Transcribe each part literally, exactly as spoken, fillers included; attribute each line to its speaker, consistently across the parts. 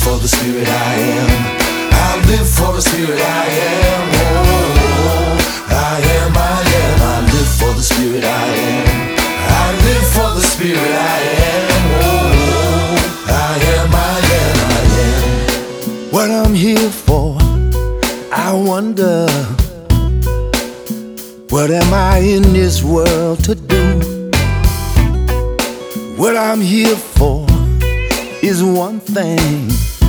Speaker 1: for the spirit I am. I live for the spirit I am. Oh, I am, I am. I live for the spirit I am. I live for the spirit I am. Oh, I am, I am, I am. What I'm here for, I wonder. What am I in this world to do? What I'm here for is one thing.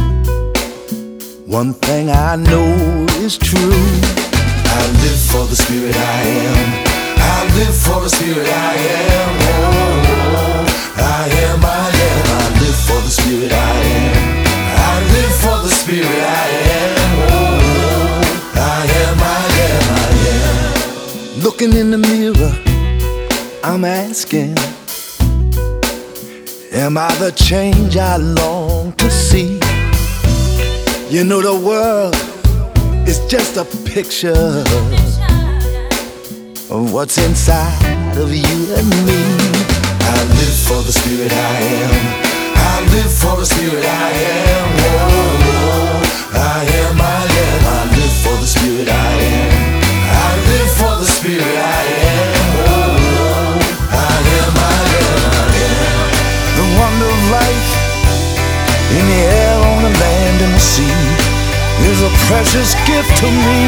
Speaker 1: One thing I know is true. I live for the spirit I am. I live for the spirit I am. Oh, I am, I am. I live for the spirit I am. I live for the spirit I am. Oh, I am, I am, I am. Looking in the mirror, I'm asking, am I the change I long to see? You know the world is just a picture of what's inside of you and me. I live for the spirit I am. I live for the spirit I am. Oh, I am, I am. I live for the spirit I am. I live for the spirit I am. Oh, I am, I am, I am. The wonder of life in the air, on the land, and the sea is a precious gift to me.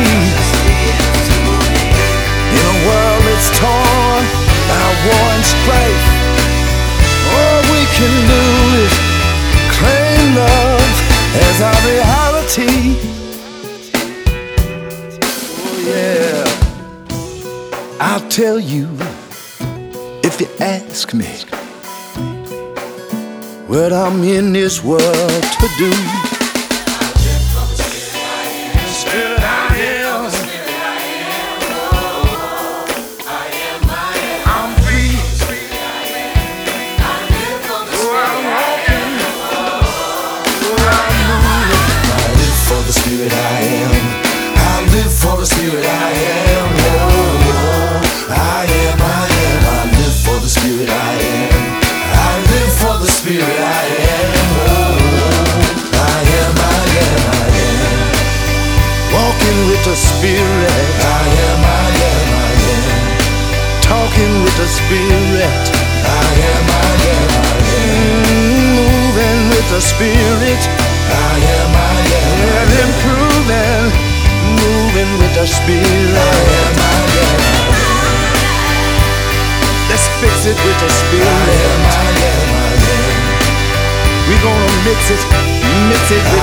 Speaker 1: In a world that's torn by war and strife, all we can do is claim love as our reality. Oh yeah, I'll tell you if you ask me what I'm in this world to do. Spirit I am. I'm free. Oh, I'm walking. Oh, I'm moving. I live for the spirit I am. I live for the spirit I am. Oh, I am, I am. I live for the spirit I am. I live for the spirit I am. Oh, I am, I am, I am. Walking with the spirit I am, I am, I am. Talking with the spirit I am, I am, I am. Moving with the spirit I am, I am, and improving. Moving with the spirit I am, I am, I am. Let's fix it with the spirit I am, I am, I am. We're gonna mix it, mix it with